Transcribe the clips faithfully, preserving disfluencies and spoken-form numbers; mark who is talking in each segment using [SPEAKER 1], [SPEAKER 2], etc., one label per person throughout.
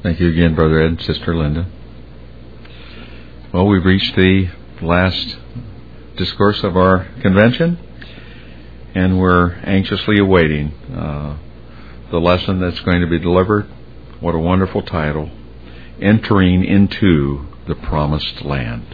[SPEAKER 1] Thank you again, Brother Ed and Sister Linda. Well, we've reached the last discourse of our convention, and we're anxiously awaiting uh, the lesson that's going to be delivered. What a wonderful title, Entering into the Promised Land.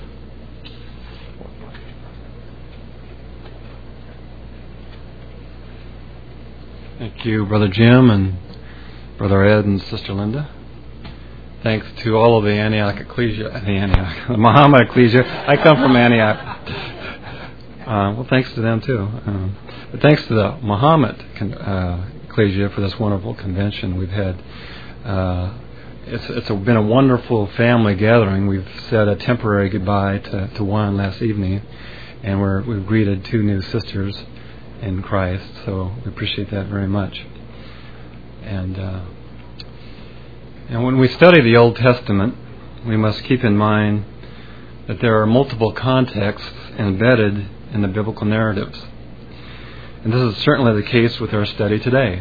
[SPEAKER 2] Thank you, Brother Jim and Brother Ed and Sister Linda. Thanks to all of the Antioch Ecclesia, the Antioch, the Muhammad Ecclesia. I come from Antioch. Uh, well, thanks to them too. Um, but thanks to the Muhammad uh, Ecclesia for this wonderful convention we've had. Uh, it's it's a, been a wonderful family gathering. We've said a temporary goodbye to, to one last evening, and we're, we've greeted two new sisters in Christ. So we appreciate that very much. And. Uh, And when we study the Old Testament, we must keep in mind that there are multiple contexts embedded in the biblical narratives. And this is certainly the case with our study today.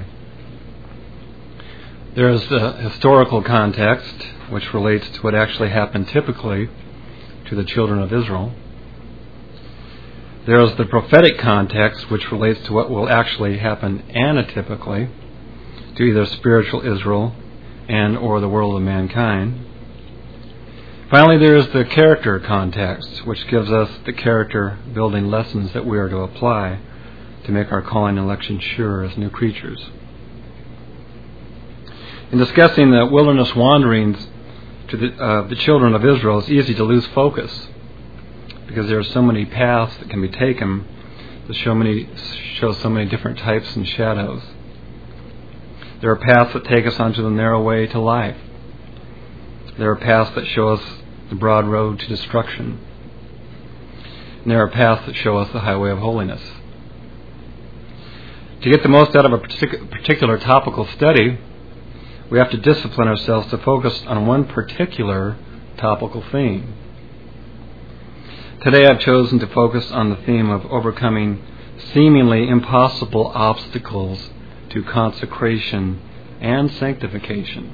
[SPEAKER 2] There is the historical context, which relates to what actually happened typically to the children of Israel. There is the prophetic context, which relates to what will actually happen anatypically to either spiritual Israel and or the world of mankind. Finally, there is the character context, which gives us the character-building lessons that we are to apply to make our calling and election sure as new creatures. In discussing the wilderness wanderings to the, uh, the children of Israel, it's easy to lose focus because there are so many paths that can be taken to show, many, show so many different types and shadows. There are paths that take us onto the narrow way to life. There are paths that show us the broad road to destruction. And there are paths that show us the highway of holiness. To get the most out of a partic- particular topical study, we have to discipline ourselves to focus on one particular topical theme. Today I've chosen to focus on the theme of overcoming seemingly impossible obstacles to consecration and sanctification.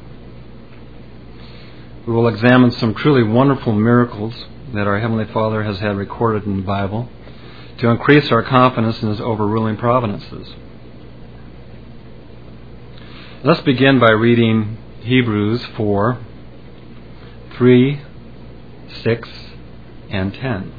[SPEAKER 2] We will examine some truly wonderful miracles that our Heavenly Father has had recorded in the Bible to increase our confidence in His overruling providences. Let's begin by reading Hebrews four, three, six, and ten.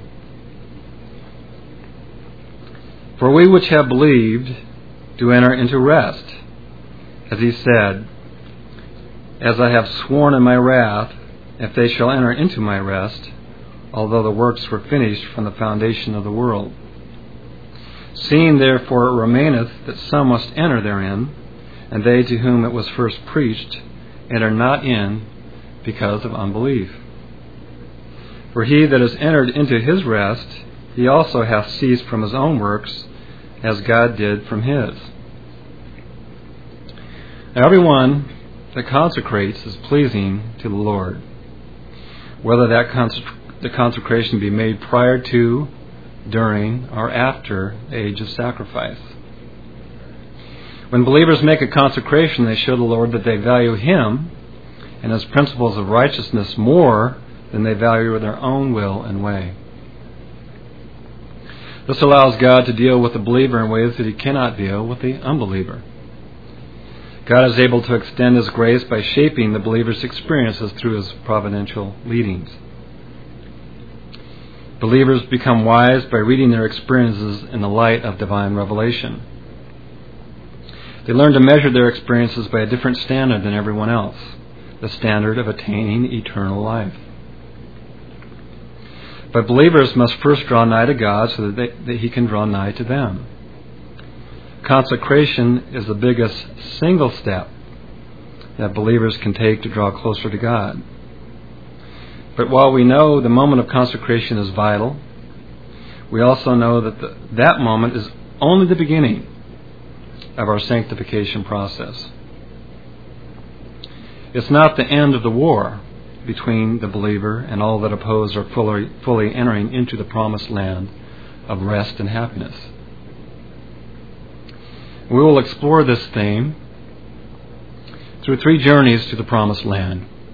[SPEAKER 2] For we which have believed to enter into rest, as he said, as I have sworn in my wrath, if they shall enter into my rest, although the works were finished from the foundation of the world. Seeing therefore it remaineth that some must enter therein, and they to whom it was first preached enter not in because of unbelief. For he that is entered into his rest, he also hath ceased from his own works, as God did from his. Now, everyone that consecrates is pleasing to the Lord, whether that consec- the consecration be made prior to, during, or after the age of sacrifice. When believers make a consecration, they show the Lord that they value Him and His principles of righteousness more than they value their own will and way. This allows God to deal with the believer in ways that He cannot deal with the unbeliever. God is able to extend His grace by shaping the believer's experiences through His providential leadings. Believers become wise by reading their experiences in the light of divine revelation. They learn to measure their experiences by a different standard than everyone else, the standard of attaining eternal life. But believers must first draw nigh to God so that, they, that He can draw nigh to them. Consecration is the biggest single step that believers can take to draw closer to God. But while we know the moment of consecration is vital, we also know that the, that moment is only the beginning of our sanctification process. It's not the end of the war between the believer and all that oppose or fully, fully entering into the promised land of rest and happiness. We will explore this theme through three journeys to the promised land.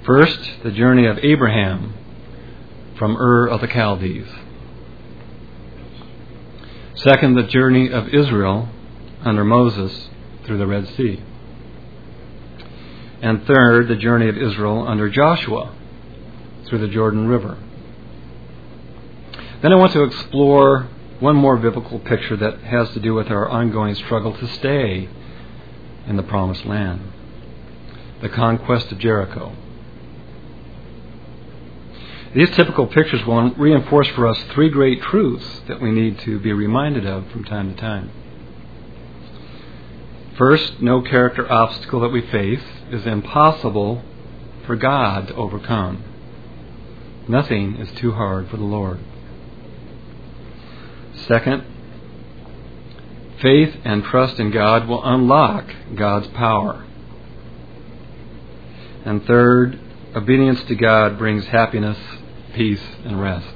[SPEAKER 2] First, the journey of Abraham from Ur of the Chaldees. Second, the journey of Israel under Moses through the Red Sea. And third, the journey of Israel under Joshua through the Jordan River. Then I want to explore one more biblical picture that has to do with our ongoing struggle to stay in the Promised Land, the conquest of Jericho. These typical pictures will reinforce for us three great truths that we need to be reminded of from time to time. First, no character obstacle that we face is impossible for God to overcome. Nothing is too hard for the Lord. Second, faith and trust in God will unlock God's power. And third, obedience to God brings happiness, peace, and rest.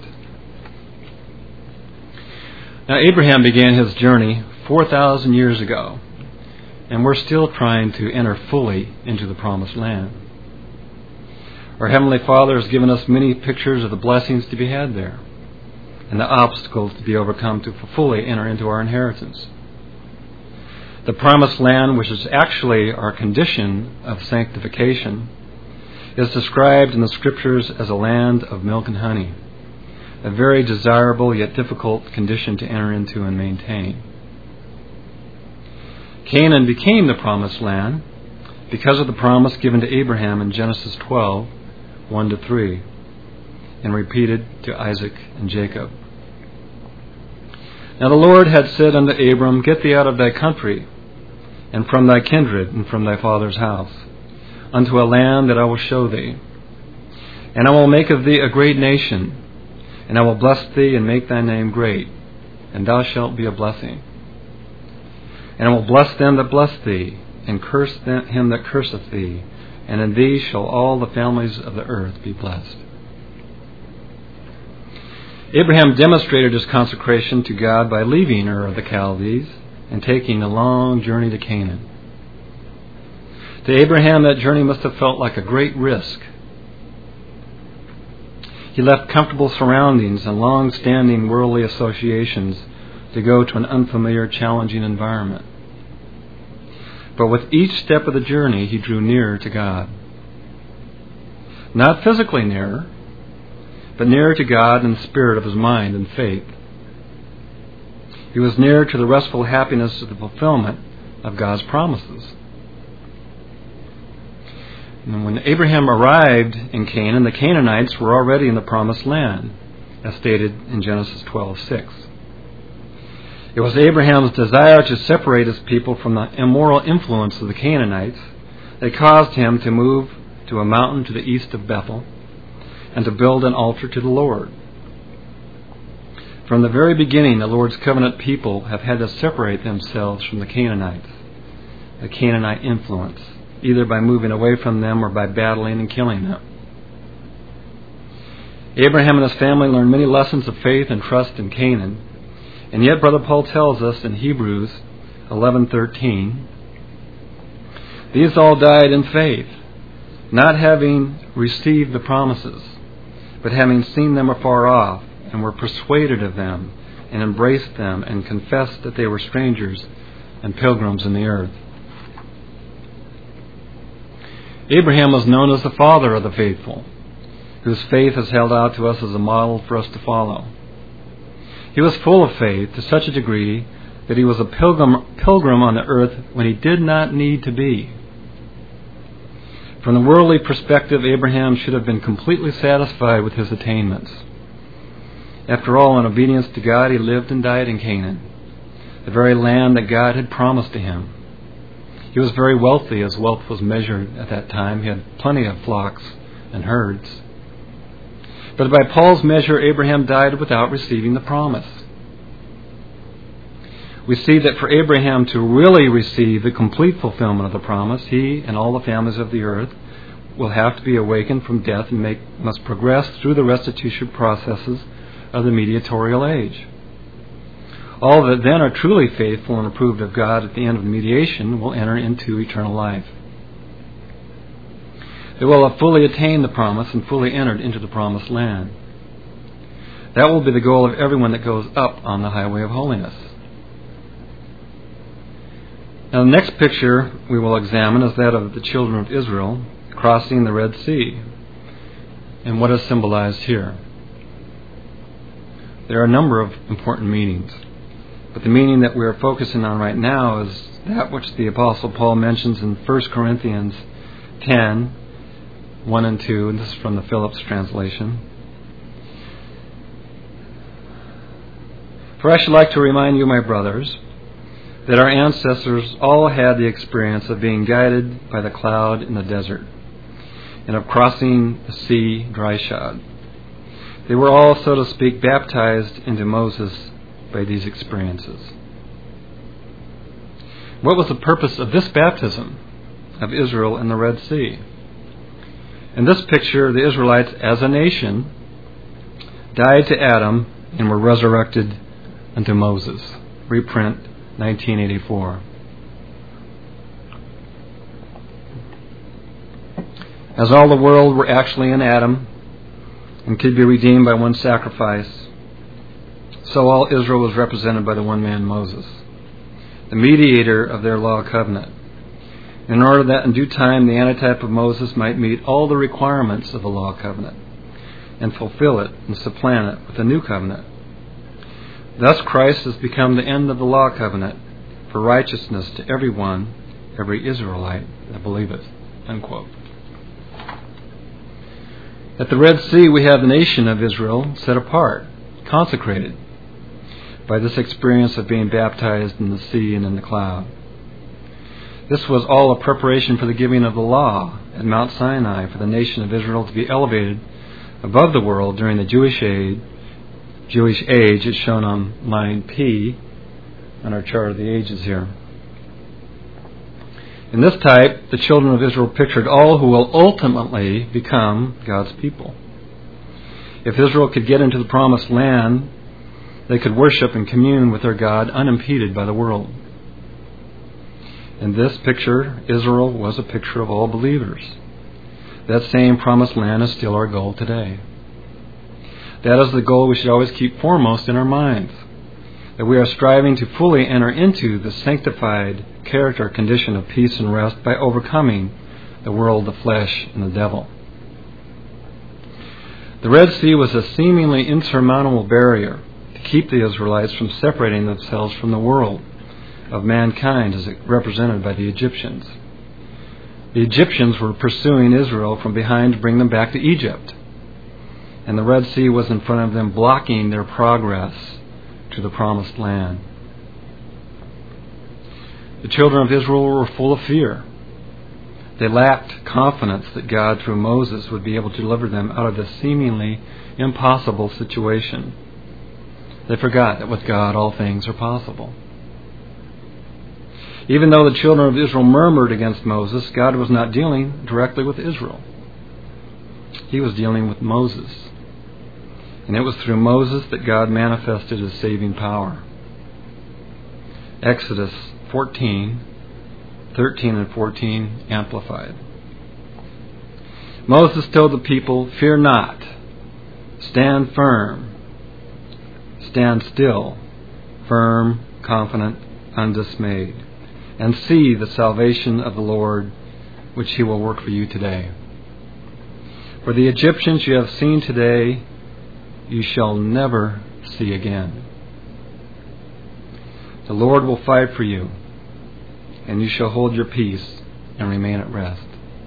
[SPEAKER 2] Now, Abraham began his journey four thousand years ago, and we're still trying to enter fully into the Promised Land. Our Heavenly Father has given us many pictures of the blessings to be had there and the obstacles to be overcome to fully enter into our inheritance. The Promised Land, which is actually our condition of sanctification, is described in the Scriptures as a land of milk and honey, a very desirable yet difficult condition to enter into and maintain. Canaan became the Promised Land because of the promise given to Abraham in Genesis twelve, one to three, and repeated to Isaac and Jacob. Now the Lord had said unto Abram, Get thee out of thy country, and from thy kindred, and from thy father's house, unto a land that I will show thee. And I will make of thee a great nation, and I will bless thee and make thy name great, and thou shalt be a blessing. And I will bless them that bless thee, and curse them, him that curseth thee, and in thee shall all the families of the earth be blessed. Abraham demonstrated his consecration to God by leaving Ur of the Chaldees and taking a long journey to Canaan. To Abraham, that journey must have felt like a great risk. He left comfortable surroundings and long-standing worldly associations to go to an unfamiliar, challenging environment. But with each step of the journey, he drew nearer to God. Not physically nearer, but nearer to God in the spirit of his mind and faith. He was nearer to the restful happiness of the fulfillment of God's promises. And when Abraham arrived in Canaan, the Canaanites were already in the Promised Land, as stated in Genesis twelve six. It was Abraham's desire to separate his people from the immoral influence of the Canaanites that caused him to move to a mountain to the east of Bethel and to build an altar to the Lord. From the very beginning, the Lord's covenant people have had to separate themselves from the Canaanites, the Canaanite influence, either by moving away from them or by battling and killing them. Abraham and his family learned many lessons of faith and trust in Canaan, and yet Brother Paul tells us in Hebrews eleven thirteen, these all died in faith, not having received the promises, but having seen them afar off, and were persuaded of them, and embraced them, and confessed that they were strangers and pilgrims in the earth. Abraham was known as the father of the faithful, whose faith is held out to us as a model for us to follow. He was full of faith to such a degree that he was a pilgrim, pilgrim on the earth when he did not need to be. From the worldly perspective, Abraham should have been completely satisfied with his attainments. After all, in obedience to God, he lived and died in Canaan, the very land that God had promised to him. He was very wealthy, as wealth was measured at that time. He had plenty of flocks and herds. But by Paul's measure, Abraham died without receiving the promise. We see that for Abraham to really receive the complete fulfillment of the promise, he and all the families of the earth will have to be awakened from death and make, must progress through the restitution processes of the mediatorial age. All that then are truly faithful and approved of God at the end of the mediation will enter into eternal life. they will have fully attained the promise and fully entered into the promised land. That will be the goal of everyone that goes up on the highway of holiness. Now, the next picture we will examine is that of the children of Israel crossing the Red Sea, and what is symbolized here. There are a number of important meanings, but the meaning that we are focusing on right now is that which the Apostle Paul mentions in First Corinthians ten, one and two, and this is from the Phillips translation. For I should like to remind you, my brothers, that our ancestors all had the experience of being guided by the cloud in the desert and of crossing the sea dry-shod. They were all, so to speak, baptized into Moses by these experiences. What was the purpose of this baptism of Israel in the Red Sea? In this picture, the Israelites as a nation died to Adam and were resurrected unto Moses. Reprint, nineteen eighty-four. As all the world were actually in Adam and could be redeemed by one sacrifice, so all Israel was represented by the one man Moses, the mediator of their law covenant, in order that in due time the antitype of Moses might meet all the requirements of the law covenant and fulfill it and supplant it with the new covenant. Thus Christ has become the end of the law covenant for righteousness to everyone, every Israelite that believeth. Unquote. At the Red Sea we have the nation of Israel set apart, consecrated by this experience of being baptized in the sea and in the cloud. This was all a preparation for the giving of the law at Mount Sinai for the nation of Israel to be elevated above the world during the Jewish age. Jewish age is shown on line P on our chart of the ages here. In this type, the children of Israel pictured all who will ultimately become God's people. If Israel could get into the promised land, they could worship and commune with their God unimpeded by the world. In this picture, Israel was a picture of all believers. That same promised land is still our goal today. That is the goal we should always keep foremost in our minds, that we are striving to fully enter into the sanctified character condition of peace and rest by overcoming the world, the flesh, and the devil. The Red Sea was a seemingly insurmountable barrier to keep the Israelites from separating themselves from the world of mankind as represented by the Egyptians. The Egyptians were pursuing Israel from behind to bring them back to Egypt, and the Red Sea was in front of them, blocking their progress to the promised land. The children of Israel were full of fear. They lacked confidence that God, through Moses, would be able to deliver them out of this seemingly impossible situation. They forgot that with God all things are possible. Even though the children of Israel murmured against Moses, God was not dealing directly with Israel. He was dealing with Moses. And it was through Moses that God manifested His saving power. Exodus fourteen, thirteen and fourteen, Amplified. Moses told the people, "Fear not, stand firm, stand still, firm, confident, undismayed, and see the salvation of the Lord, which He will work for you today. For the Egyptians you have seen today, you shall never see again. The Lord will fight for you, and you shall hold your peace and remain at rest."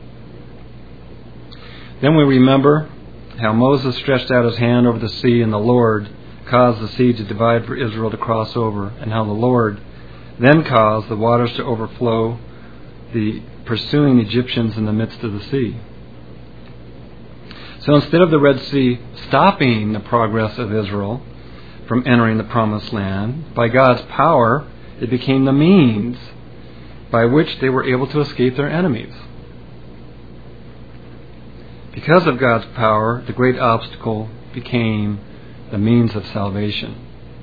[SPEAKER 2] Then we remember how Moses stretched out his hand over the sea, and the Lord caused the sea to divide for Israel to cross over, and how the Lord then caused the waters to overflow the pursuing Egyptians in the midst of the sea. So instead of the Red Sea stopping the progress of Israel from entering the promised land, by God's power, it became the means by which they were able to escape their enemies. Because of God's power, the great obstacle became the means of salvation.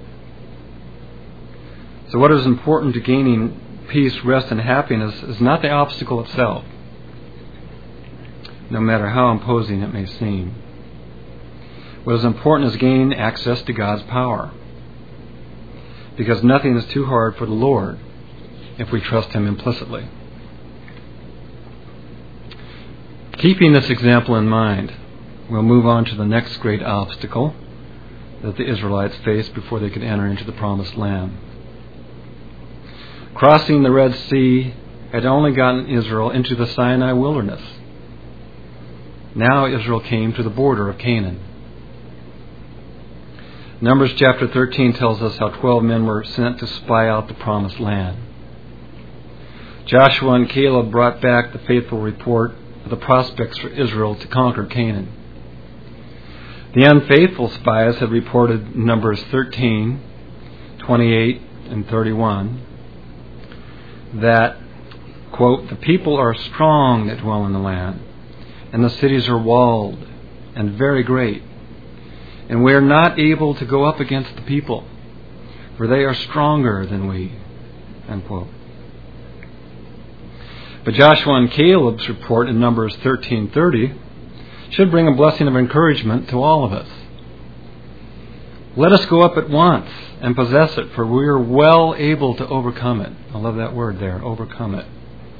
[SPEAKER 2] So what is important to gaining peace, rest, and happiness is not the obstacle itself, no matter how imposing it may seem. What is important is gaining access to God's power, because nothing is too hard for the Lord if we trust Him implicitly. Keeping this example in mind, we'll move on to the next great obstacle that the Israelites faced before they could enter into the Promised Land. Crossing the Red Sea had only gotten Israel into the Sinai wilderness. Now Israel came to the border of Canaan. Numbers chapter thirteen tells us how twelve men were sent to spy out the Promised Land. Joshua and Caleb brought back the faithful report of the prospects for Israel to conquer Canaan. The unfaithful spies had reported in Numbers thirteen, twenty-eight, and thirty-one that, quote, the people are strong that dwell in the land, and the cities are walled and very great, and we are not able to go up against the people, for they are stronger than we, unquote. But Joshua and Caleb's report in Numbers thirteen thirty should bring a blessing of encouragement to all of us. Let us go up at once and possess it, for we are well able to overcome it. I love that word there, overcome it.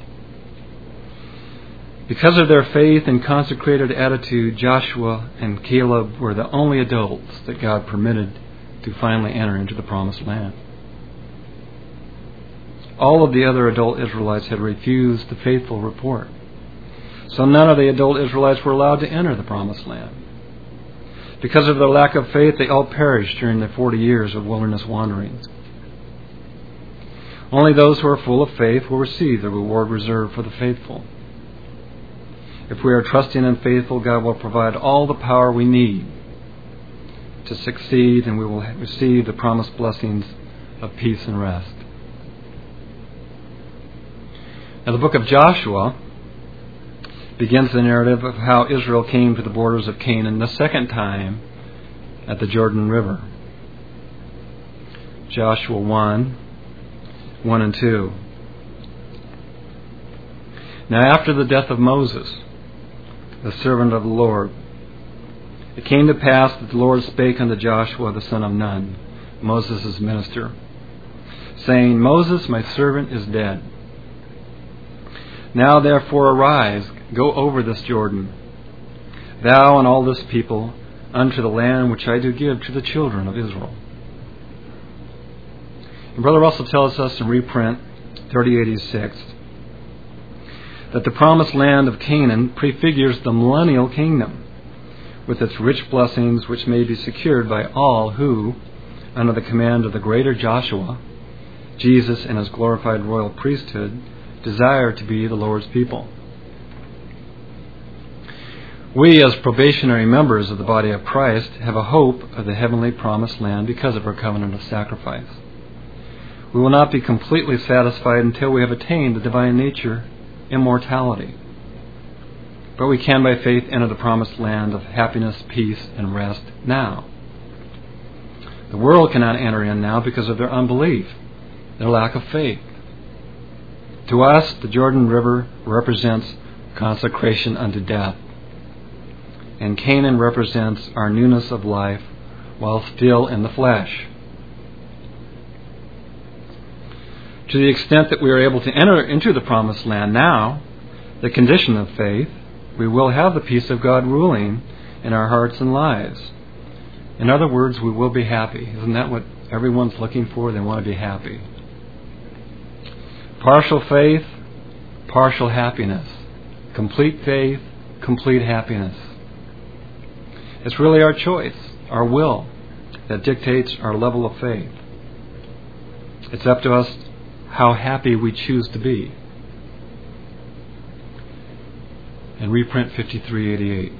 [SPEAKER 2] Because of their faith and consecrated attitude, Joshua and Caleb were the only adults that God permitted to finally enter into the Promised Land. All of the other adult Israelites had refused the faithful report. So none of the adult Israelites were allowed to enter the Promised Land. Because of their lack of faith, they all perished during the forty years of wilderness wanderings. Only those who are full of faith will receive the reward reserved for the faithful. If we are trusting and faithful, God will provide all the power we need to succeed, and we will receive the promised blessings of peace and rest. Now, the book of Joshua begins the narrative of how Israel came to the borders of Canaan the second time at the Jordan River. Joshua one, one and two. Now after the death of Moses, the servant of the Lord, it came to pass that the Lord spake unto Joshua the son of Nun, Moses' minister, saying, Moses, my servant, is dead. Now therefore arise, go over this Jordan, thou and all this people, unto the land which I do give to the children of Israel. And Brother Russell tells us in reprint thirty eighty-six that the promised land of Canaan prefigures the millennial kingdom, with its rich blessings which may be secured by all who, under the command of the greater Joshua, Jesus and his glorified royal priesthood, desire to be the Lord's people. We, as probationary members of the body of Christ, have a hope of the heavenly promised land because of our covenant of sacrifice. We will not be completely satisfied until we have attained the divine nature, immortality. But we can, by faith, enter the promised land of happiness, peace, and rest now. The world cannot enter in now because of their unbelief, their lack of faith. To us, the Jordan River represents consecration unto death, and Canaan represents our newness of life while still in the flesh. To the extent that we are able to enter into the promised land now, the condition of faith, we will have the peace of God ruling in our hearts and lives. In other words, we will be happy. Isn't that what everyone's looking for? They want to be happy. Partial faith, partial happiness. Complete faith, complete happiness. It's really our choice, our will, that dictates our level of faith. It's up to us how happy we choose to be. And reprint fifty-three eighty-eight.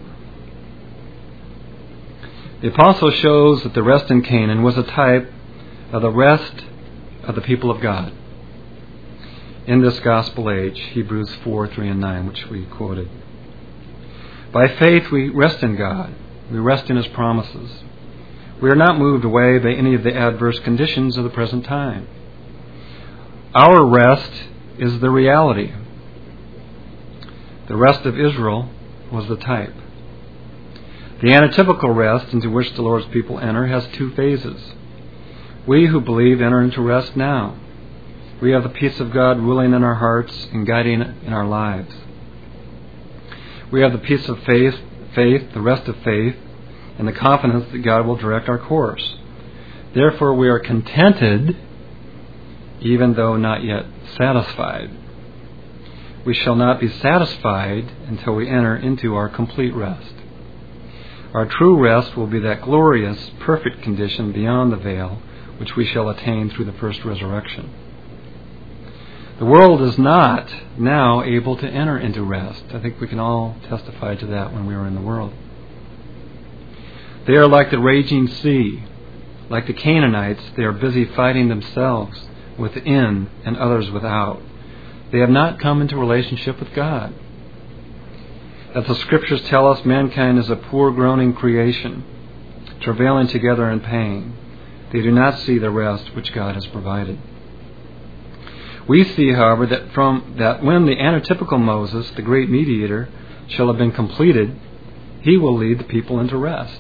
[SPEAKER 2] The apostle shows that the rest in Canaan was a type of the rest of the people of God in this gospel age, Hebrews four, three and nine, which we quoted. By faith we rest in God. We rest in His promises. We are not moved away by any of the adverse conditions of the present time. Our rest is the reality. The rest of Israel was the type. The antitypical rest into which the Lord's people enter has two phases. We who believe enter into rest now. We have the peace of God ruling in our hearts and guiding in our lives. We have the peace of faith, faith, the rest of faith, and the confidence that God will direct our course. Therefore, we are contented, even though not yet satisfied. We shall not be satisfied until we enter into our complete rest. Our true rest will be that glorious, perfect condition beyond the veil, which we shall attain through the first resurrection. The world is not now able to enter into rest. I think we can all testify to that when we were in the world. They are like the raging sea. Like the Canaanites, they are busy fighting themselves within and others without. They have not come into relationship with God. As the Scriptures tell us, mankind is a poor groaning creation, travailing together in pain. They do not see the rest which God has provided. We see, however, that from that when the antitypical Moses, the great mediator, shall have been completed, he will lead the people into rest.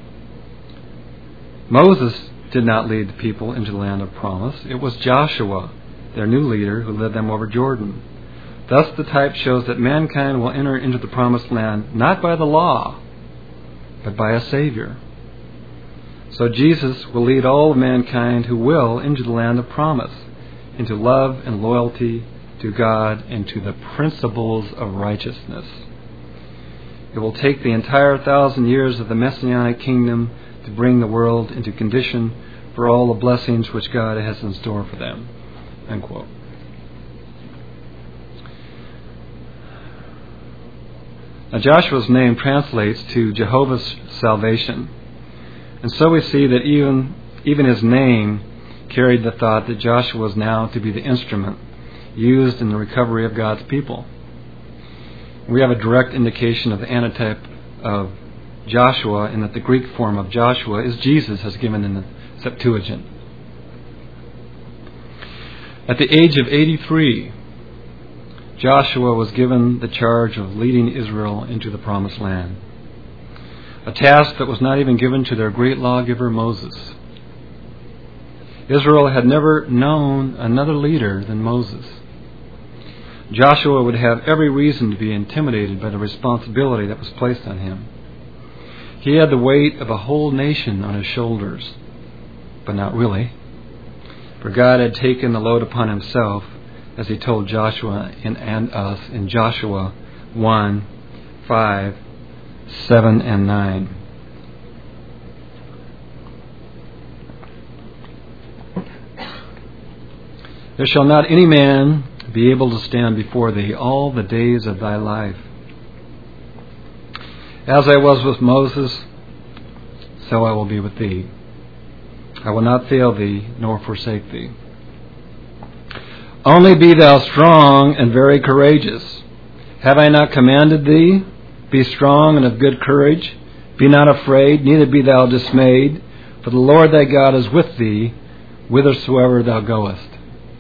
[SPEAKER 2] Moses did not lead the people into the land of promise. It was Joshua, their new leader, who led them over Jordan. Thus the type shows that mankind will enter into the promised land not by the law, but by a Savior. So Jesus will lead all of mankind who will into the land of promise, into love and loyalty to God and to the principles of righteousness. It will take the entire thousand years of the Messianic kingdom to bring the world into condition for all the blessings which God has in store for them. Unquote. Now Joshua's name translates to Jehovah's salvation. And so we see that even, even his name carried the thought that Joshua was now to be the instrument used in the recovery of God's people. We have a direct indication of the antitype of Joshua in that the Greek form of Joshua is Jesus as given in the Septuagint. At the age of eighty-three, Joshua was given the charge of leading Israel into the promised land, a task that was not even given to their great lawgiver Moses. Israel had never known another leader than Moses. Joshua would have every reason to be intimidated by the responsibility that was placed on him. He had the weight of a whole nation on his shoulders, but not really, for God had taken the load upon himself, as he told Joshua and, and us in Joshua one, five, seven, and nine. There shall not any man be able to stand before thee all the days of thy life. As I was with Moses, so I will be with thee. I will not fail thee, nor forsake thee. Only be thou strong and very courageous. Have I not commanded thee? Be strong and of good courage. Be not afraid, neither be thou dismayed. For the Lord thy God is with thee, whithersoever thou goest.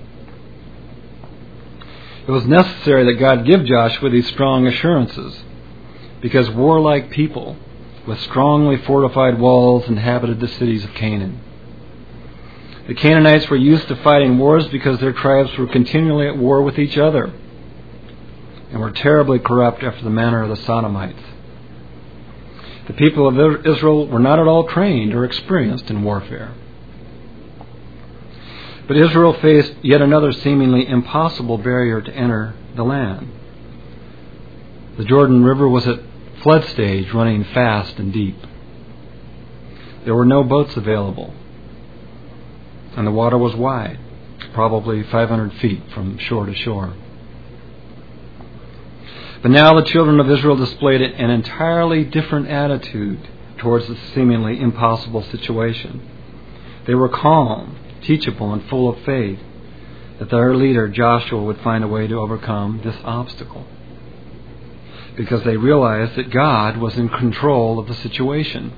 [SPEAKER 2] It was necessary that God give Joshua these strong assurances, because warlike people with strongly fortified walls inhabited the cities of Canaan. The Canaanites were used to fighting wars because their tribes were continually at war with each other and were terribly corrupt after the manner of the Sodomites. The people of Israel were not at all trained or experienced in warfare. But Israel faced yet another seemingly impossible barrier to enter the land. The Jordan River was at flood stage, running fast and deep. There were no boats available, and the water was wide, probably five hundred feet from shore to shore. But now the children of Israel displayed an entirely different attitude towards this seemingly impossible situation. They were calm, teachable, and full of faith that their leader Joshua would find a way to overcome this obstacle, because they realized that God was in control of the situation.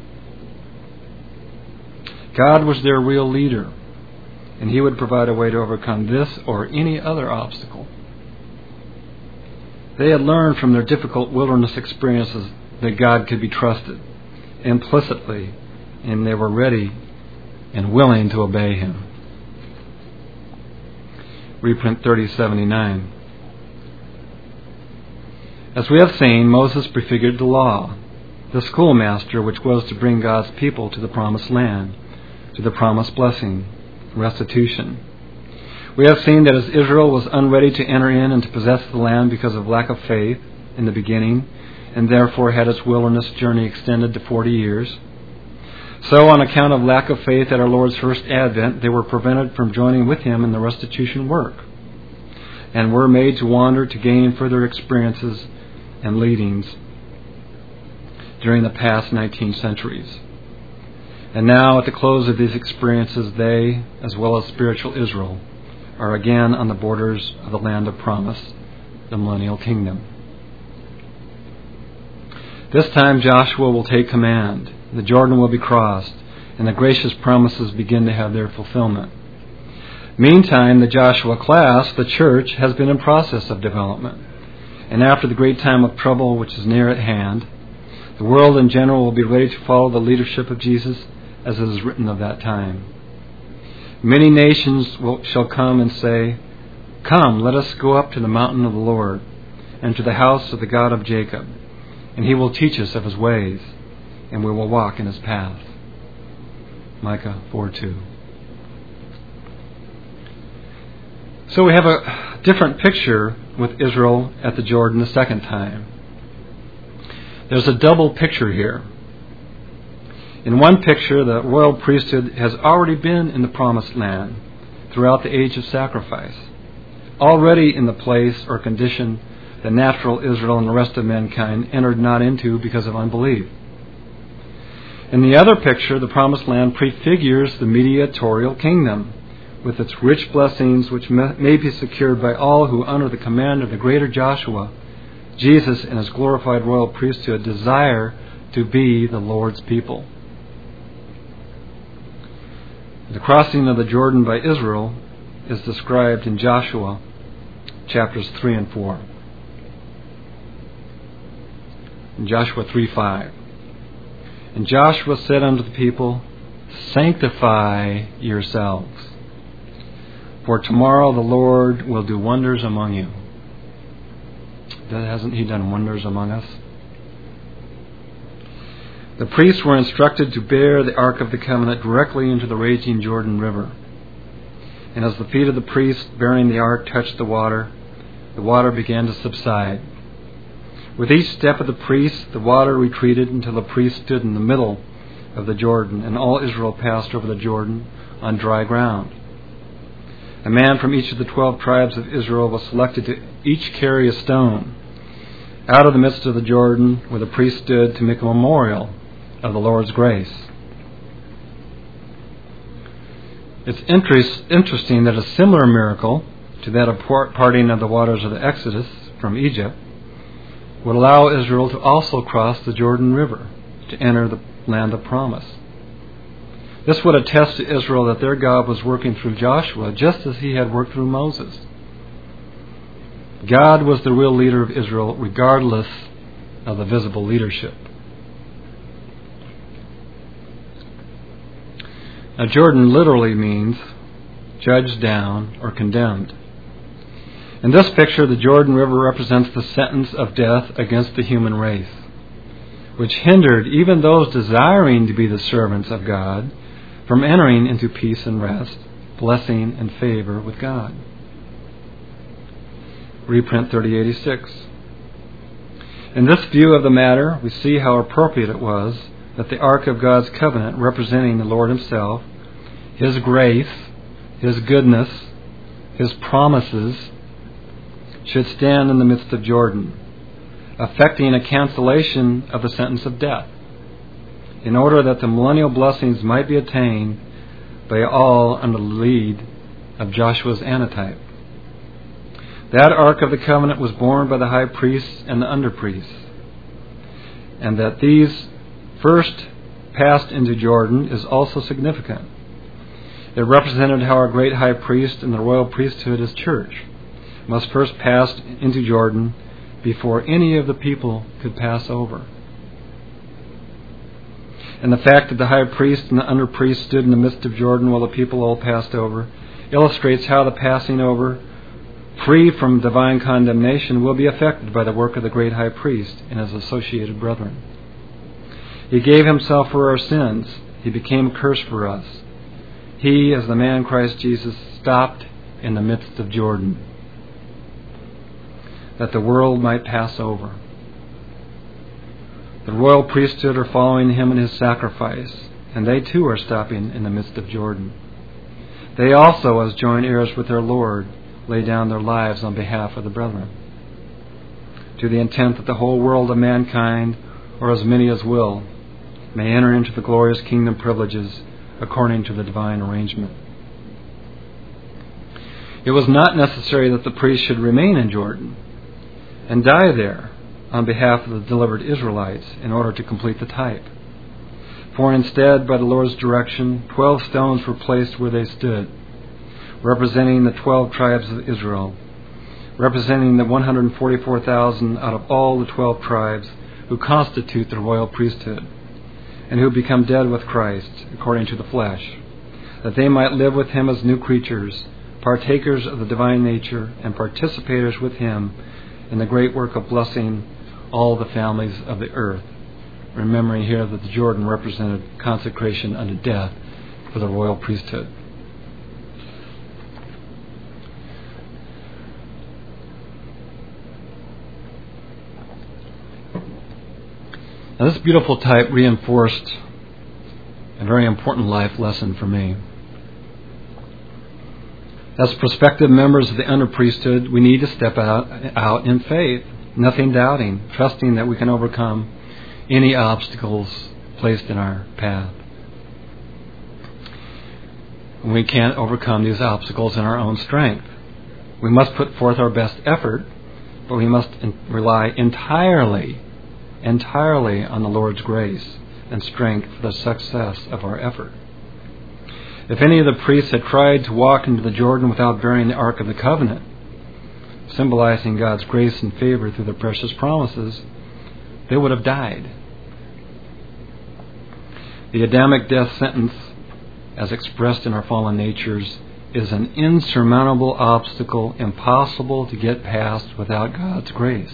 [SPEAKER 2] God was their real leader, and He would provide a way to overcome this or any other obstacle. They had learned from their difficult wilderness experiences that God could be trusted implicitly, and they were ready and willing to obey Him. Reprint thirty seventy-nine. As we have seen, Moses prefigured the law, the schoolmaster which was to bring God's people to the promised land, to the promised blessing, restitution. We have seen that as Israel was unready to enter in and to possess the land because of lack of faith in the beginning, and therefore had its wilderness journey extended to forty years, so on account of lack of faith at our Lord's first advent, they were prevented from joining with Him in the restitution work, and were made to wander to gain further experiences and leadings during the past nineteen centuries. And now, at the close of these experiences, they, as well as spiritual Israel, are again on the borders of the land of promise, the millennial kingdom. This time Joshua will take command, the Jordan will be crossed, and the gracious promises begin to have their fulfillment. Meantime, the Joshua class, the church, has been in process of development. And after the great time of trouble which is near at hand, the world in general will be ready to follow the leadership of Jesus as it is written of that time. Many nations will, shall come and say, "Come, let us go up to the mountain of the Lord, and to the house of the God of Jacob, and He will teach us of His ways, and we will walk in His paths." Micah four two. So we have a different picture with Israel at the Jordan the second time. There's a double picture here. In one picture, the royal priesthood has already been in the promised land throughout the age of sacrifice, already in the place or condition that natural Israel and the rest of mankind entered not into because of unbelief. In the other picture, the promised land prefigures the mediatorial kingdom, with its rich blessings which may be secured by all who, under the command of the greater Joshua, Jesus and His glorified royal priesthood, desire to be the Lord's people. The crossing of the Jordan by Israel is described in Joshua chapters three and four. In Joshua three five. And Joshua said unto the people, "Sanctify yourselves, for tomorrow the Lord will do wonders among you." Hasn't He done wonders among us? The priests were instructed to bear the Ark of the Covenant directly into the raging Jordan River. And as the feet of the priests bearing the Ark touched the water, the water began to subside. With each step of the priest, the water retreated until the priest stood in the middle of the Jordan, and all Israel passed over the Jordan on dry ground. A man from each of the twelve tribes of Israel was selected to each carry a stone out of the midst of the Jordan where the priest stood to make a memorial of the Lord's grace. It's interest, interesting that a similar miracle to that of parting of the waters of the Exodus from Egypt would allow Israel to also cross the Jordan River to enter the land of promise. This would attest to Israel that their God was working through Joshua just as He had worked through Moses. God was the real leader of Israel regardless of the visible leadership. Now, Jordan literally means judged down or condemned. In this picture, the Jordan River represents the sentence of death against the human race, which hindered even those desiring to be the servants of God from entering into peace and rest, blessing and favor with God. Reprint thirty eighty-six. In this view of the matter, we see how appropriate it was that the Ark of God's covenant, representing the Lord Himself, His grace, His goodness, His promises, should stand in the midst of Jordan, effecting a cancellation of the sentence of death, in order that the millennial blessings might be attained by all under the lead of Joshua's antitype. That Ark of the Covenant was borne by the high priests and the underpriests, and that these first passed into Jordan is also significant. It represented how our great high priest and the royal priesthood as church must first pass into Jordan before any of the people could pass over. And the fact that the high priest and the under priest stood in the midst of Jordan while the people all passed over illustrates how the passing over, free from divine condemnation, will be affected by the work of the great high priest and his associated brethren. He gave himself for our sins. He became a curse for us. He, as the man Christ Jesus, stopped in the midst of Jordan, that the world might pass over. The royal priesthood are following him in his sacrifice, and they too are stopping in the midst of Jordan. They also, as joint heirs with their Lord, lay down their lives on behalf of the brethren, to the intent that the whole world of mankind, or as many as will, may enter into the glorious kingdom privileges according to the divine arrangement. It was not necessary that the priest should remain in Jordan and die there on behalf of the delivered Israelites in order to complete the type. For instead, by the Lord's direction, twelve stones were placed where they stood, representing the twelve tribes of Israel, representing the one hundred forty-four thousand out of all the twelve tribes who constitute the royal priesthood, and who become dead with Christ according to the flesh, that they might live with him as new creatures, partakers of the divine nature, and participators with him in the great work of blessing all the families of the earth, remembering here that the Jordan represented consecration unto death for the royal priesthood. Now, this beautiful type reinforced a very important life lesson for me. As prospective members of the under priesthood, we need to step out, out in faith, nothing doubting, trusting that we can overcome any obstacles placed in our path. We can't overcome these obstacles in our own strength. We must put forth our best effort, but we must in- rely entirely, entirely on the Lord's grace and strength for the success of our effort. If any of the priests had tried to walk into the Jordan without bearing the Ark of the Covenant, symbolizing God's grace and favor through the precious promises, they would have died. The Adamic death sentence, as expressed in our fallen natures, is an insurmountable obstacle impossible to get past without God's grace.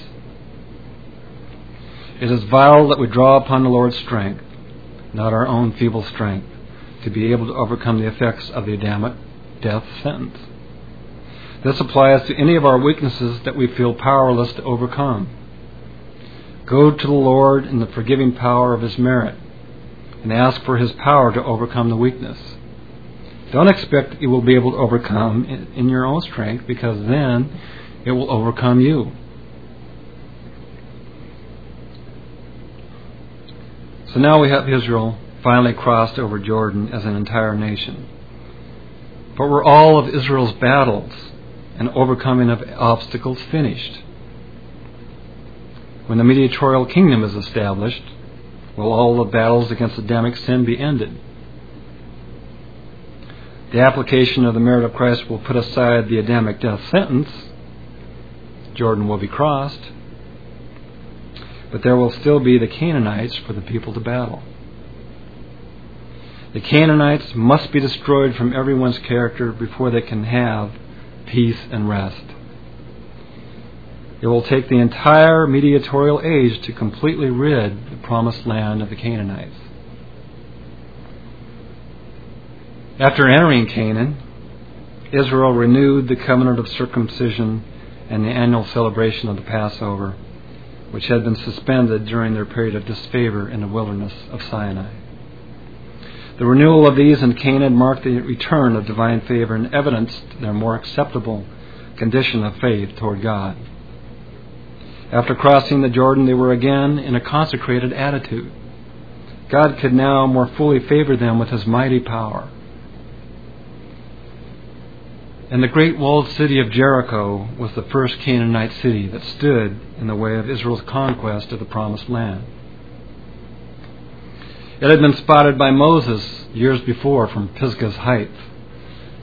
[SPEAKER 2] It is vital that we draw upon the Lord's strength, not our own feeble strength, to be able to overcome the effects of the Adamic death sentence. This applies to any of our weaknesses that we feel powerless to overcome. Go to the Lord in the forgiving power of His merit and ask for His power to overcome the weakness. Don't expect you will be able to overcome in your own strength, because then it will overcome you. So now we have Israel finally crossed over Jordan as an entire nation. But were all of Israel's battles and overcoming of obstacles finished? When the mediatorial kingdom is established, will all the battles against Adamic sin be ended? The application of the merit of Christ will put aside the Adamic death sentence. Jordan will be crossed. But there will still be the Canaanites for the people to battle. The Canaanites must be destroyed from everyone's character before they can have peace and rest. It will take the entire mediatorial age to completely rid the promised land of the Canaanites. After entering Canaan, Israel renewed the covenant of circumcision and the annual celebration of the Passover, which had been suspended during their period of disfavor in the wilderness of Sinai. The renewal of these in Canaan marked the return of divine favor and evidenced their more acceptable condition of faith toward God. After crossing the Jordan, they were again in a consecrated attitude. God could now more fully favor them with His mighty power. And the great walled city of Jericho was the first Canaanite city that stood in the way of Israel's conquest of the promised land. It had been spotted by Moses years before from Pisgah's height.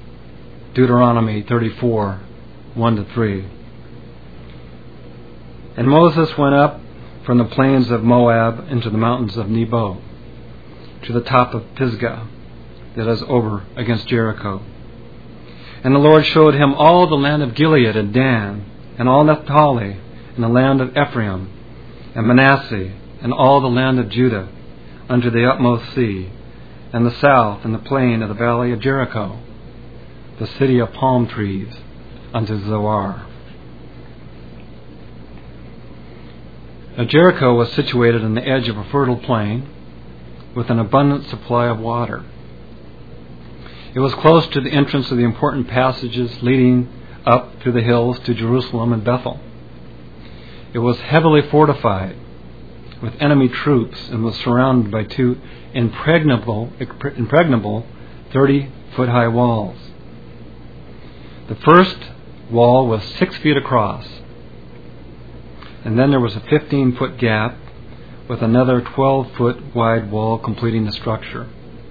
[SPEAKER 2] Deuteronomy thirty-four, one to three. And Moses went up from the plains of Moab into the mountains of Nebo, to the top of Pisgah, that is over against Jericho. And the Lord showed him all the land of Gilead and Dan, and all Naphtali, and the land of Ephraim, and Manasseh, and all the land of Judah, unto the utmost sea, and the south, and the plain of the valley of Jericho, the city of palm trees, unto Zoar. Now Jericho was situated on the edge of a fertile plain, with an abundant supply of water. It was close to the entrance of the important passages leading up through the hills to Jerusalem and Bethel. It was heavily fortified with enemy troops and was surrounded by two impregnable, impregnable thirty-foot-high walls. The first wall was six feet across, and then there was a fifteen-foot gap with another twelve-foot wide wall completing the structure.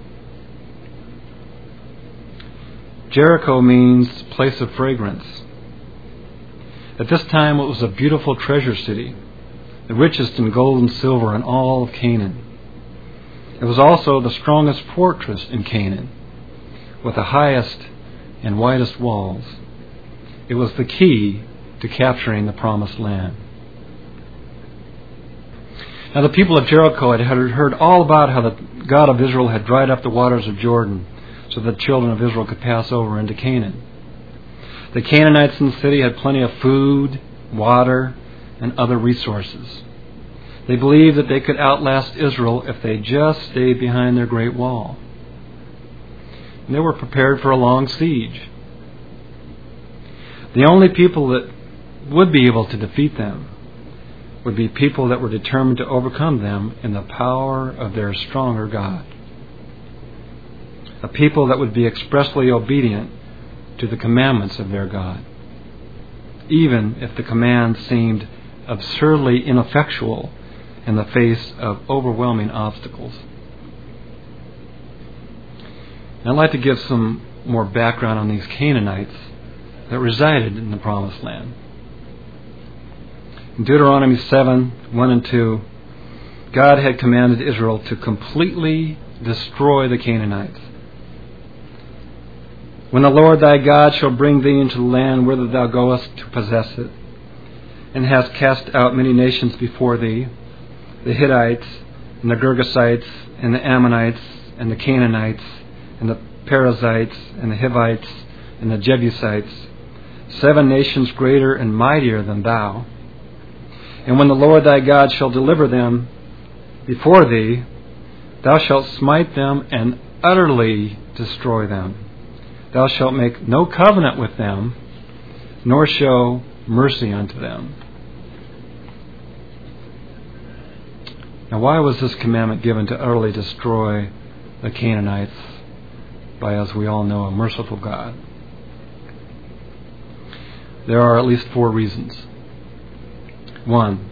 [SPEAKER 2] Jericho means place of fragrance. At this time it was a beautiful treasure city, the richest in gold and silver in all of Canaan. It was also the strongest fortress in Canaan, with the highest and widest walls. It was the key to capturing the promised land. Now the people of Jericho had heard all about how the God of Israel had dried up the waters of Jordan so that the children of Israel could pass over into Canaan. The Canaanites in the city had plenty of food, water, and other resources. They believed that they could outlast Israel if they just stayed behind their great wall. And they were prepared for a long siege. The only people that would be able to defeat them would be people that were determined to overcome them in the power of their stronger God. A people that would be expressly obedient to the commandments of their God, even if the command seemed absurdly ineffectual in the face of overwhelming obstacles. And I'd like to give some more background on these Canaanites that resided in the Promised Land. In Deuteronomy seven, one and two, God had commanded Israel to completely destroy the Canaanites. When the Lord thy God shall bring thee into the land whither thou goest to possess it, and hast cast out many nations before thee, the Hittites, and the Girgashites, and the Ammonites, and the Canaanites, and the Perizzites, and the Hivites, and the Jebusites, seven nations greater and mightier than thou. And when the Lord thy God shall deliver them before thee, thou shalt smite them and utterly destroy them. Thou shalt make no covenant with them, nor show mercy unto them. Now, why was this commandment given to utterly destroy the Canaanites by, as we all know, a merciful God? There are at least four reasons. One,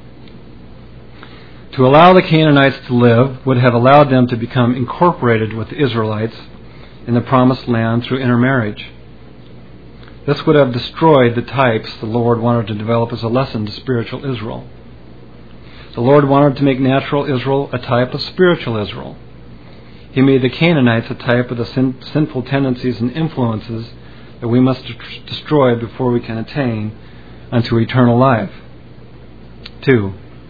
[SPEAKER 2] to allow the Canaanites to live would have allowed them to become incorporated with the Israelites in the Promised Land through intermarriage. This would have destroyed the types the Lord wanted to develop as a lesson to spiritual Israel. The Lord wanted to make natural Israel a type of spiritual Israel. He made the Canaanites a type of the sin- sinful tendencies and influences that we must d- destroy before we can attain unto eternal life. Two,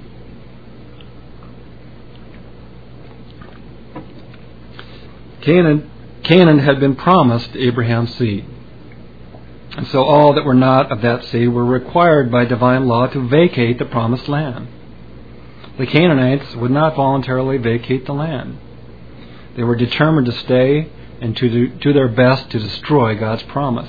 [SPEAKER 2] Canaan, Canaan had been promised Abraham's seed. And so all that were not of that seed were required by divine law to vacate the promised land. The Canaanites would not voluntarily vacate the land. They were determined to stay and to do, do their best to destroy God's promise.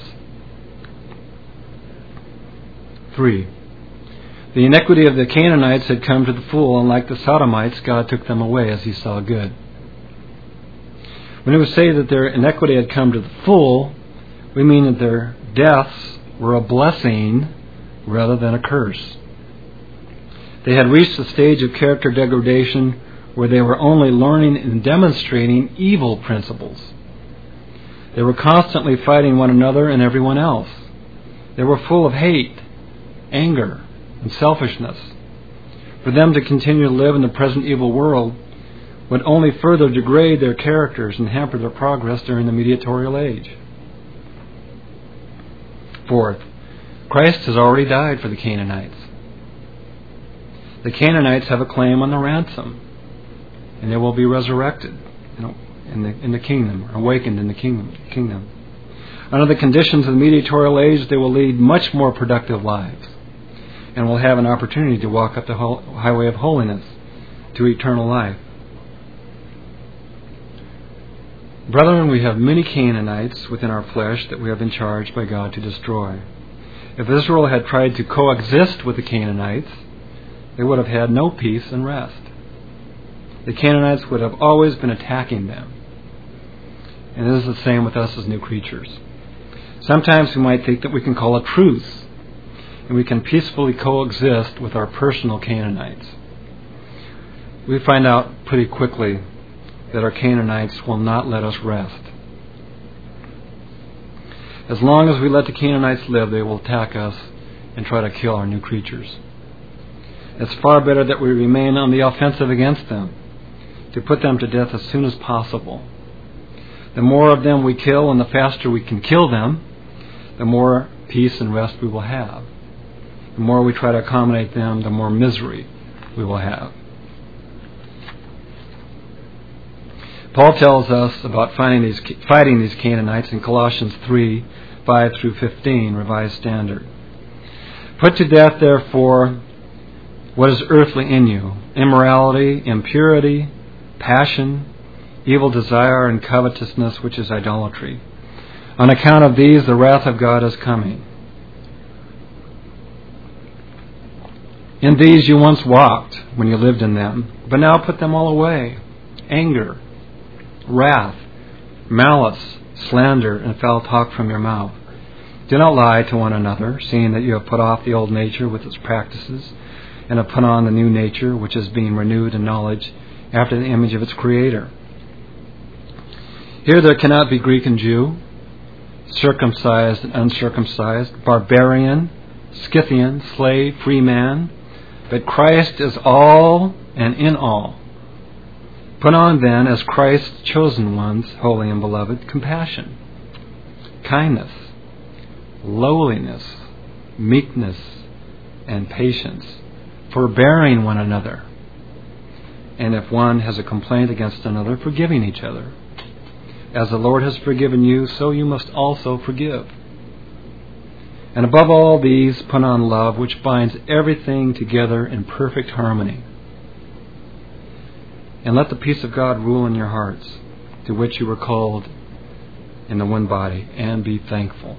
[SPEAKER 2] Three, the iniquity of the Canaanites had come to the full, and like the Sodomites, God took them away as he saw good. When we say that their iniquity had come to the full, we mean that their deaths were a blessing rather than a curse. They had reached the stage of character degradation where they were only learning and demonstrating evil principles. They were constantly fighting one another and everyone else. They were full of hate, anger, and selfishness. For them to continue to live in the present evil world would only further degrade their characters and hamper their progress during the mediatorial age. Fourth, Christ has already died for the Canaanites. The Canaanites have a claim on the ransom, and they will be resurrected, you know, in the in the kingdom, awakened in the kingdom. kingdom. Under the conditions of the mediatorial age, they will lead much more productive lives and will have an opportunity to walk up the highway of holiness to eternal life. Brethren, we have many Canaanites within our flesh that we have been charged by God to destroy. If Israel had tried to coexist with the Canaanites, they would have had no peace and rest. The Canaanites would have always been attacking them. And it is the same with us as new creatures. Sometimes we might think that we can call a truce, and we can peacefully coexist with our personal Canaanites. We find out pretty quickly that our Canaanites will not let us rest. As long as we let the Canaanites live, they will attack us and try to kill our new creatures. It's far better that we remain on the offensive against them, to put them to death as soon as possible. The more of them we kill and the faster we can kill them, the more peace and rest we will have. The more we try to accommodate them, the more misery we will have. Paul tells us about fighting these, fighting these Canaanites in Colossians three, five through fifteen, Revised Standard. Put to death, therefore, what is earthly in you: immorality, impurity, passion, evil desire, and covetousness, which is idolatry. On account of these, the wrath of God is coming. In these you once walked when you lived in them, but now put them all away: anger, wrath, malice, slander, and foul talk from your mouth. Do not lie to one another, seeing that you have put off the old nature with its practices, and have put on the new nature, which is being renewed in knowledge after the image of its Creator. Here there cannot be Greek and Jew, circumcised and uncircumcised, barbarian, Scythian, slave, free man, but Christ is all and in all. Put on then, as Christ's chosen ones, holy and beloved, compassion, kindness, lowliness, meekness, and patience, forbearing one another, and if one has a complaint against another, forgiving each other. As the Lord has forgiven you, so you must also forgive. And above all these, put on love, which binds everything together in perfect harmony. And let the peace of God rule in your hearts, to which you were called in the one body, and be thankful.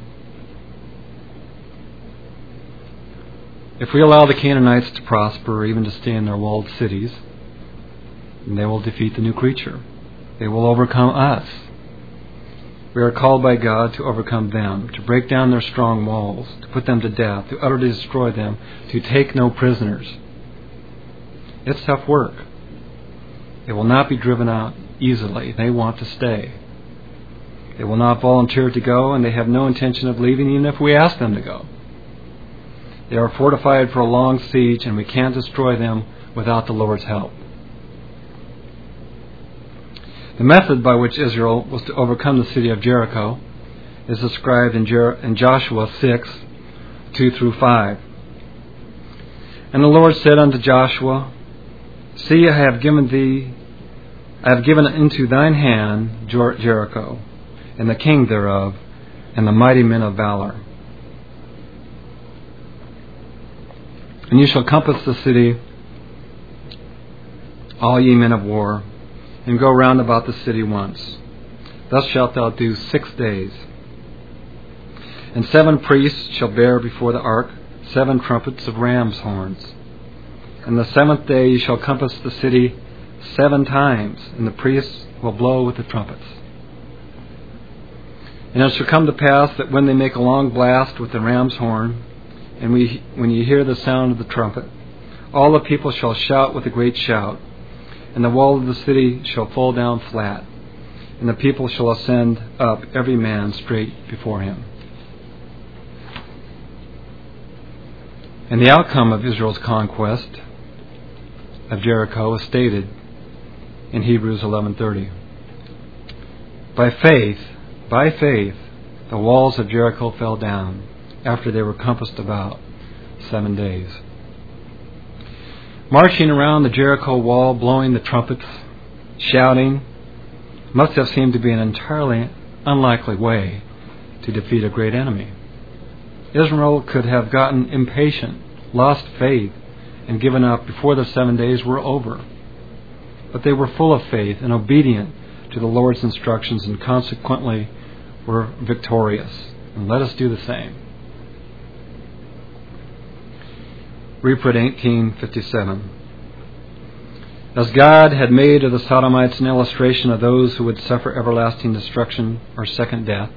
[SPEAKER 2] If we allow the Canaanites to prosper, or even to stay in their walled cities, then they will defeat the new creature. They will overcome us. We are called by God to overcome them, to break down their strong walls, to put them to death, to utterly destroy them, to take no prisoners. It's tough work. They will not be driven out easily. They want to stay. They will not volunteer to go, and they have no intention of leaving even if we ask them to go. They are fortified for a long siege, and we can't destroy them without the Lord's help. The method by which Israel was to overcome the city of Jericho is described in, Jer- in Joshua six, two through five. And the Lord said unto Joshua, See, I have given thee, I have given into thine hand Jer- Jericho, and the king thereof, and the mighty men of valor. And you shall compass the city, all ye men of war, and go round about the city once. Thus shalt thou do six days. And seven priests shall bear before the ark seven trumpets of ram's horns. And the seventh day ye shall compass the city seven times, and the priests will blow with the trumpets. And it shall come to pass that when they make a long blast with the ram's horn, and we, when ye hear the sound of the trumpet, all the people shall shout with a great shout, and the wall of the city shall fall down flat, and the people shall ascend up, every man straight before him. And the outcome of Israel's conquest of Jericho is stated in Hebrews eleven thirty. By faith, by faith, the walls of Jericho fell down after they were compassed about seven days. Marching around the Jericho wall, blowing the trumpets, shouting, must have seemed to be an entirely unlikely way to defeat a great enemy. Israel could have gotten impatient, lost faith, and given up before the seven days were over. But they were full of faith and obedient to the Lord's instructions, and consequently were victorious. And let us do the same. Reprint eighteen fifty-seven. As God had made of the Sodomites an illustration of those who would suffer everlasting destruction or second death,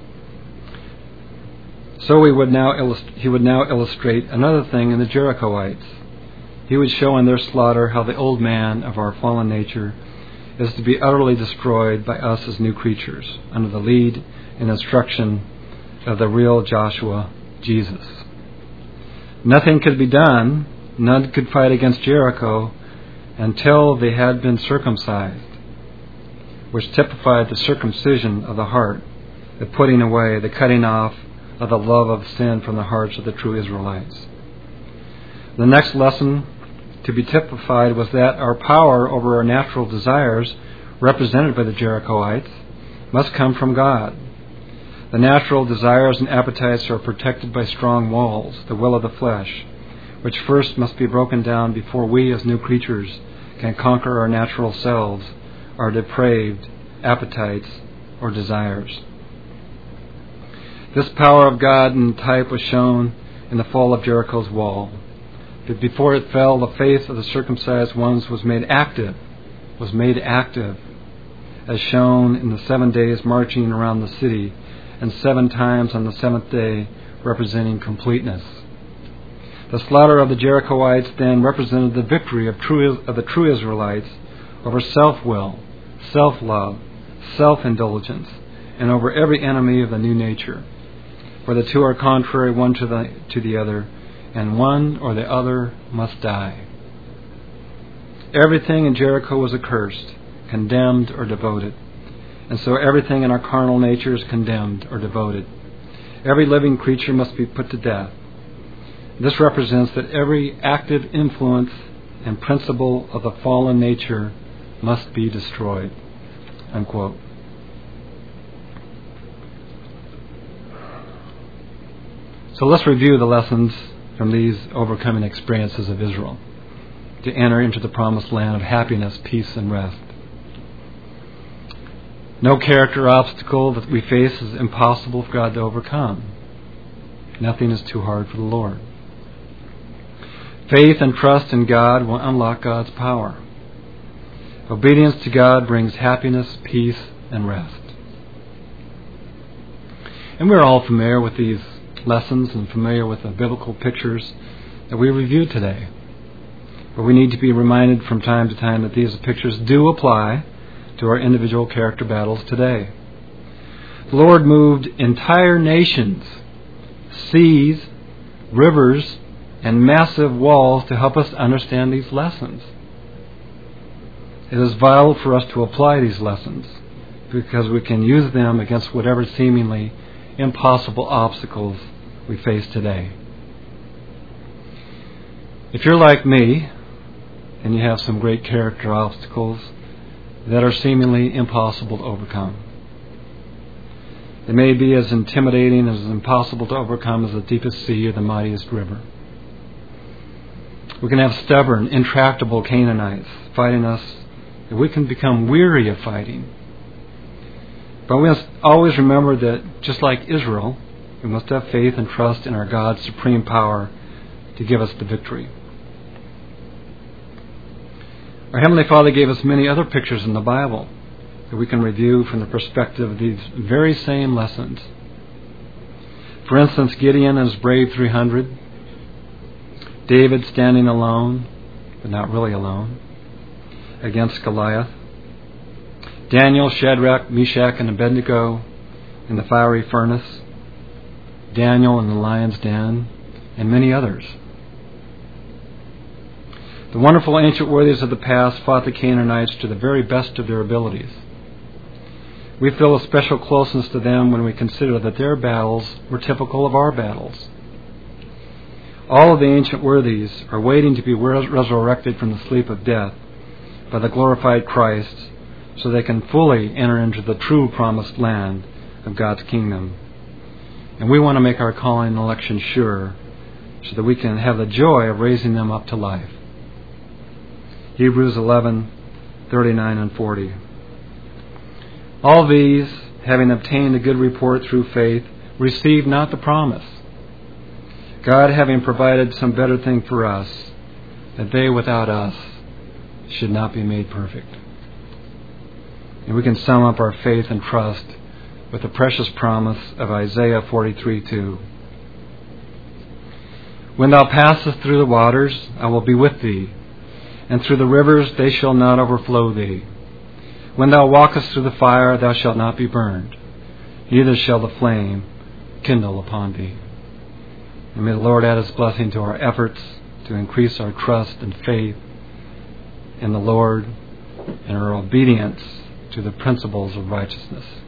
[SPEAKER 2] so he would now illust- he would now illustrate another thing in the Jerichoites. He would show in their slaughter how the old man of our fallen nature is to be utterly destroyed by us as new creatures, under the lead and instruction of the real Joshua, Jesus. Nothing could be done, none could fight against Jericho until they had been circumcised, which typified the circumcision of the heart, the putting away, the cutting off of the love of sin from the hearts of the true Israelites. The next lesson to be typified was that our power over our natural desires, represented by the Jerichoites, must come from God. The natural desires and appetites are protected by strong walls, the will of the flesh, which first must be broken down before we as new creatures can conquer our natural selves, our depraved appetites or desires. This power of God in type was shown in the fall of Jericho's wall. But before it fell, the faith of the circumcised ones was made active, was made active, as shown in the seven days marching around the city, and seven times on the seventh day, representing completeness. The slaughter of the Jerichoites then represented the victory of, true, of the true Israelites over self-will, self-love, self-indulgence, and over every enemy of the new nature. For the two are contrary one to the to the other, and one or the other must die. Everything in Jericho was accursed, condemned or devoted. And so everything in our carnal nature is condemned or devoted. Every living creature must be put to death. This represents that every active influence and principle of the fallen nature must be destroyed. Unquote. So let's review the lessons from these overcoming experiences of Israel to enter into the promised land of happiness, peace, and rest. No character obstacle that we face is impossible for God to overcome. Nothing is too hard for the Lord. Faith and trust in God will unlock God's power. Obedience to God brings happiness, peace, and rest. And we're all familiar with these lessons and familiar with the biblical pictures that we reviewed today. But we need to be reminded from time to time that these pictures do apply to our individual character battles today. The Lord moved entire nations, seas, rivers, and massive walls to help us understand these lessons. It is vital for us to apply these lessons because we can use them against whatever seemingly impossible obstacles we face today. If you're like me and you have some great character obstacles that are seemingly impossible to overcome, they may be as intimidating, as impossible to overcome as the deepest sea or the mightiest river. We can have stubborn, intractable Canaanites fighting us that we can become weary of fighting. But we must always remember that, just like Israel, we must have faith and trust in our God's supreme power to give us the victory. Our Heavenly Father gave us many other pictures in the Bible that we can review from the perspective of these very same lessons. For instance, Gideon and his brave three hundred, David standing alone, but not really alone, against Goliath, Daniel, Shadrach, Meshach, and Abednego in the fiery furnace, Daniel in the lion's den, and many others. The wonderful ancient worthies of the past fought the Canaanites to the very best of their abilities. We feel a special closeness to them when we consider that their battles were typical of our battles. All of the ancient worthies are waiting to be res- resurrected from the sleep of death by the glorified Christ, so they can fully enter into the true promised land of God's kingdom. And we want to make our calling and election sure, so that we can have the joy of raising them up to life. Hebrews eleven, thirty-nine and forty. All these, having obtained a good report through faith, received not the promise, God having provided some better thing for us, that they without us should not be made perfect. And we can sum up our faith and trust with the precious promise of Isaiah forty-three two. When thou passest through the waters, I will be with thee, and through the rivers they shall not overflow thee. When thou walkest through the fire, thou shalt not be burned, neither shall the flame kindle upon thee. And may the Lord add His blessing to our efforts to increase our trust and faith in the Lord and our obedience to the principles of righteousness.